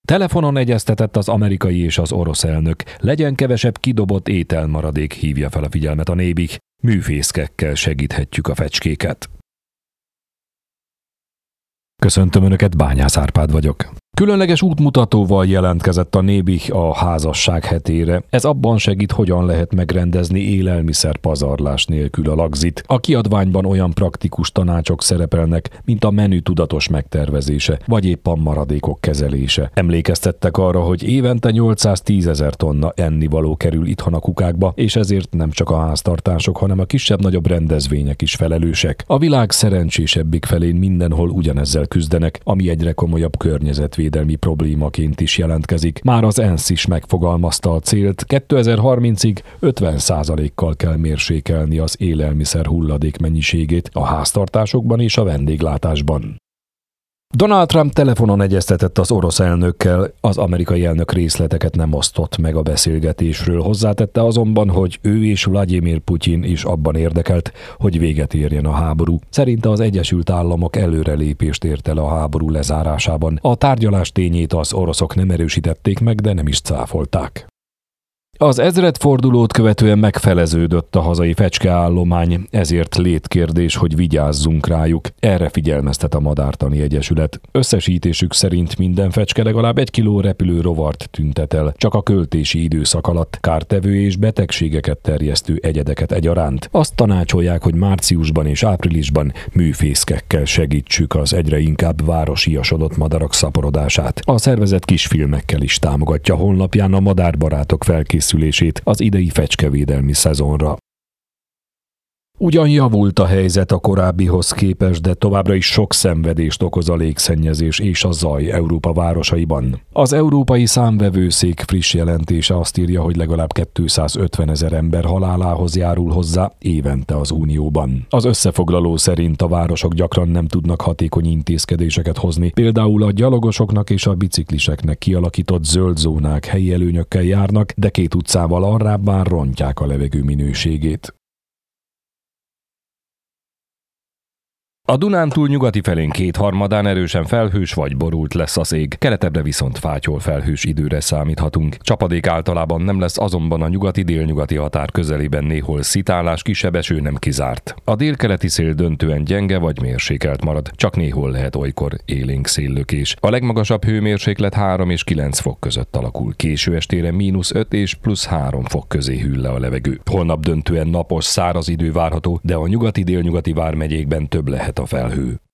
Telefonon egyeztetett az amerikai és az orosz elnök. Legyen kevesebb kidobott ételmaradék, hívja fel a figyelmet a Nébih. Műfészkekkel segíthetjük a fecskéket. Köszöntöm Önöket, Bányász Árpád vagyok. Különleges útmutatóval jelentkezett a Nébih a házasság hetére. Ez abban segít, hogyan lehet megrendezni élelmiszer pazarlás nélkül a lagzit. A kiadványban olyan praktikus tanácsok szerepelnek, mint a menü tudatos megtervezése, vagy épp a maradékok kezelése. Emlékeztettek arra, hogy évente 810 000 tonna ennivaló kerül itthon a kukákba, és ezért nem csak a háztartások, hanem a kisebb-nagyobb rendezvények is felelősek. A világ szerencsésebbik felén mindenhol ugyanezzel küzdenek, ami egyre komolyabb környezetvédelmi problémaként is jelentkezik. Már az ENSZ is megfogalmazta a célt, 2030-ig 50%-kal kell mérsékelni az élelmiszer hulladék mennyiségét a háztartásokban és a vendéglátásban. Donald Trump telefonon egyeztetett az orosz elnökkel, az amerikai elnök részleteket nem osztott meg a beszélgetésről, hozzátette azonban, hogy ő és Vladimir Putyin is abban érdekelt, hogy véget érjen a háború. Szerinte az Egyesült Államok előrelépést ért el a háború lezárásában. A tárgyalás tényét az oroszok nem erősítették meg, de nem is cáfolták. Az ezredfordulót követően megfeleződött a hazai fecskeállomány, ezért létkérdés, hogy vigyázzunk rájuk. Erre figyelmeztet a Madártani Egyesület. Összesítésük szerint minden fecske legalább 1 kiló repülő rovart tüntet el, csak a költési időszak alatt, kártevő és betegségeket terjesztő egyedeket egyaránt. Azt tanácsolják, hogy márciusban és áprilisban műfészkekkel segítsük az egyre inkább városiasodott madarak szaporodását. A szervezet kisfilmekkel is támogatja honlapján a madárbarátok felkészülését az idei fecskevédelmi szezonra. Ugyan javult a helyzet a korábbihoz képest, de továbbra is sok szenvedést okoz a légszennyezés és a zaj Európa városaiban. Az Európai Számvevőszék friss jelentése azt írja, hogy legalább 250 000 ember halálához járul hozzá évente az Unióban. Az összefoglaló szerint a városok gyakran nem tudnak hatékony intézkedéseket hozni, például a gyalogosoknak és a bicikliseknek kialakított zöld zónák helyi előnyökkel járnak, de 2 utcával arrább már rontják a levegő minőségét. A Dunántúl nyugati felén 2/3 erősen felhős vagy borult lesz az ég, keletebbre viszont fátyol felhős időre számíthatunk. Csapadék általában nem lesz, azonban a nyugati-délnyugati határ közelében néhol szitálás, kisebb eső nem kizárt. A délkeleti szél döntően gyenge vagy mérsékelt marad, csak néhol lehet olykor élénk széllökés. A legmagasabb hőmérséklet 3 és 9 fok között alakul, késő estére -5 és +3 fok közé hűl le a levegő. Holnap döntően napos, száraz idő várható, de a nyugati-délnyugati vármegyékben több lehet a felhő.